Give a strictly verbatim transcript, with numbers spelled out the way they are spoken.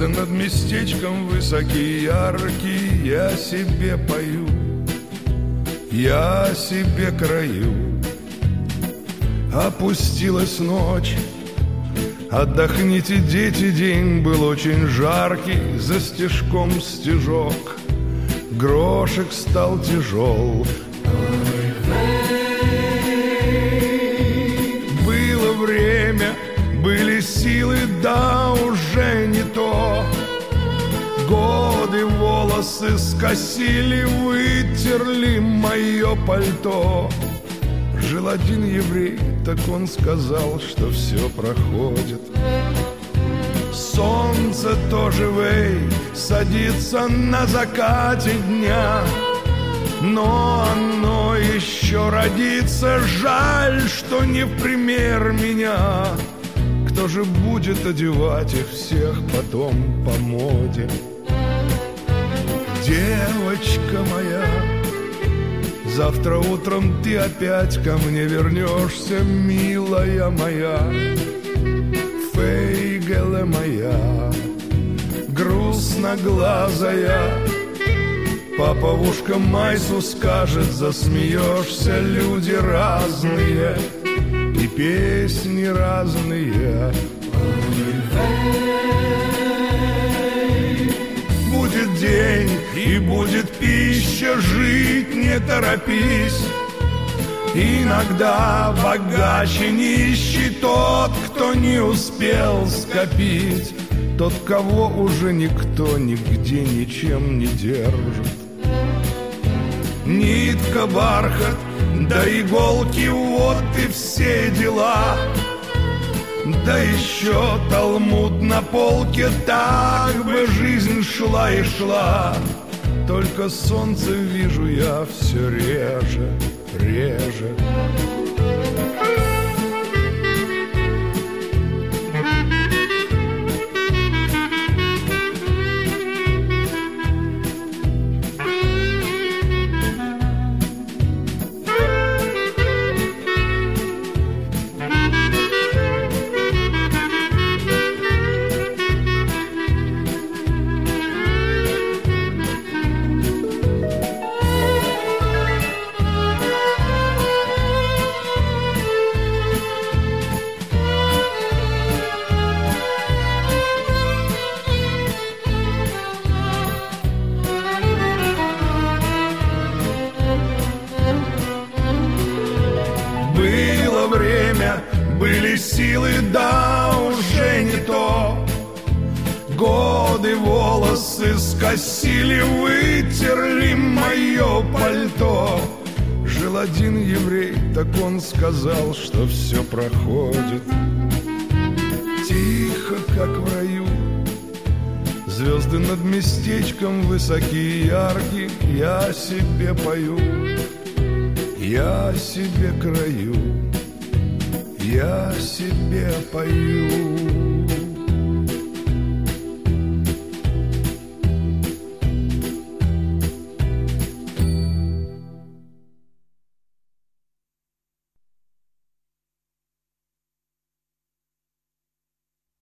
над местечком высокие, яркие, я себе пою, я себе краю. Опустилась ночь, отдохните, дети, день был очень жаркий, за стежком стежок, грошек стал тяжел. Было время, были силы, да уже не то. Годы волосы скосили, вытерли мое пальто. Жил один еврей, так он сказал, что все проходит. Солнце тоже, вей, садится на закате дня, но оно еще родится, жаль, что не в пример меня. Кто же будет одевать их всех потом по моде? Девочка моя, завтра утром ты опять ко мне вернешься, милая моя, фейгеле моя, грустноглазая. Папа в ушко Майсу скажет, засмеешься, люди разные и песни разные. Будет день и будет пища, жить не торопись. Иногда богаче нищий тот, кто не успел скопить, тот, кого уже никто нигде ничем не держит. Нитка, бархат, да иголки, вот и все дела. Да еще талмуд на полке, так бы жизнь шла и шла. Только солнце вижу я все реже, реже. Было время, были силы, да уже не то. Годы волосы скосили, вытерли мое пальто. Жил один еврей, так он сказал, что все проходит. Тихо, как в раю, звезды над местечком высокие, яркие, я себе пою, я себе краю, я себе пою.